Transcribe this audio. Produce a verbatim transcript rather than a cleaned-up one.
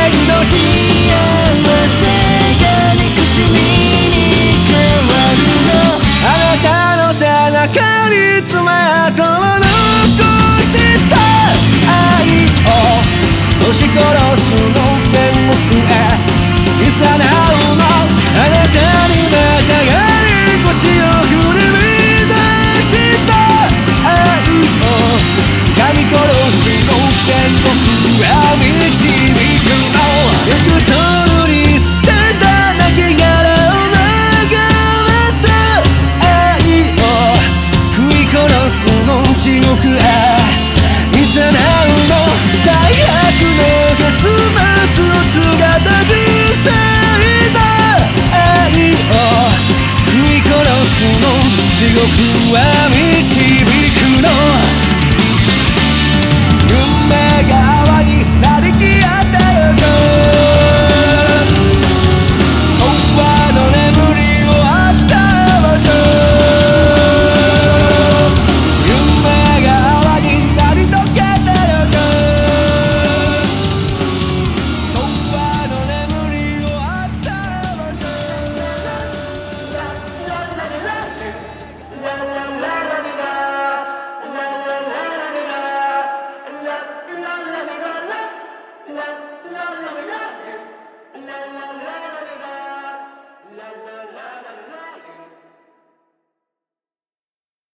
の幸せが憎しみに変わるの。あなたの背中に爪痕を残した愛を押し殺すの天国へいざなうの。あなたにまたがり腰を振り乱した愛を噛み殺すの天国へ導くの。行くそに捨てた亡きを眺めた愛を食い殺すの地獄へいざなうの。最悪の結末を告がった人生だ愛を食い殺すの地獄は